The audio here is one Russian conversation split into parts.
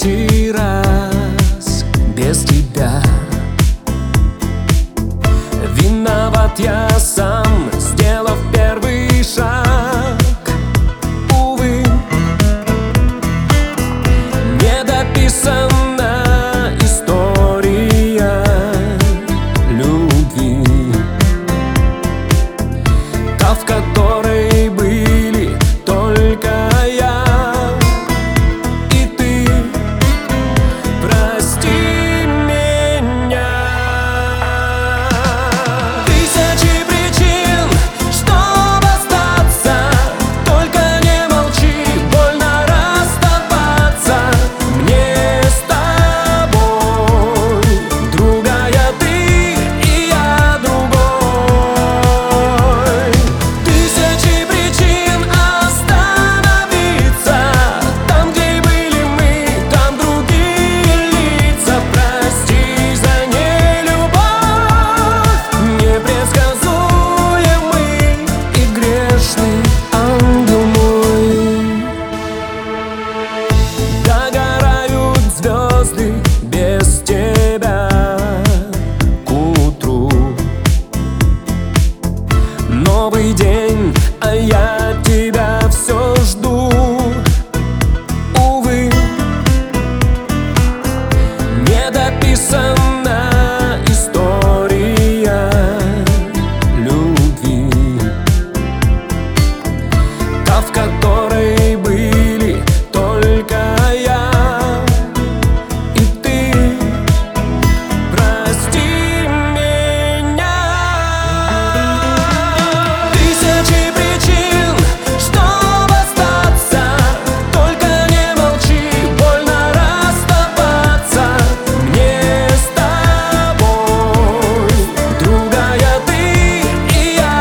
третий раз без тебя. Виноват я сам, сделав первый шаг. Увы, недописана история любви, та, в которой были только я и ты. Прости меня. Тысячи причин, чтобы остаться, только не молчи, больно расставаться мне с тобой. Другая ты и я другой. Тысячи причин остановиться, там, где были мы, там другие лица. Прости за нелюбовь, непредсказуемый и грешный ангел мой. Догорают звезды без тебя к утру. Новый день, а я тебя все жду. Увы, недописана история любви, та, в которой были только я и ты. Прости меня. Тысячи причин, чтобы остаться, только не молчи, больно расставаться мне с тобой. Другая ты и я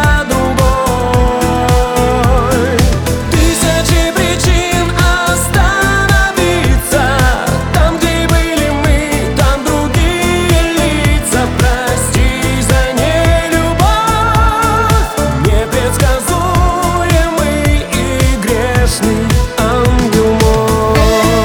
другой. Тысячи причин остановиться, там, где были мы, там другие лица. Прости за нелюбовь, непредсказуемый и грешный ангел мой.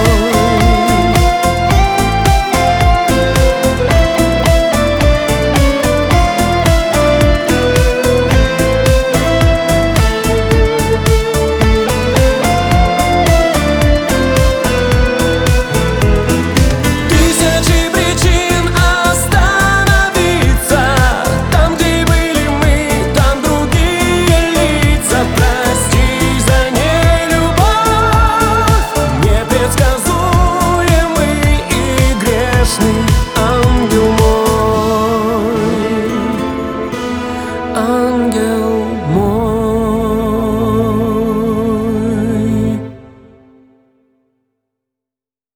Тысячи причин остановиться, там, где были мы, там другие лица. Прости за нелюбовь, непредсказуемый и грешный ангел мой. Ангел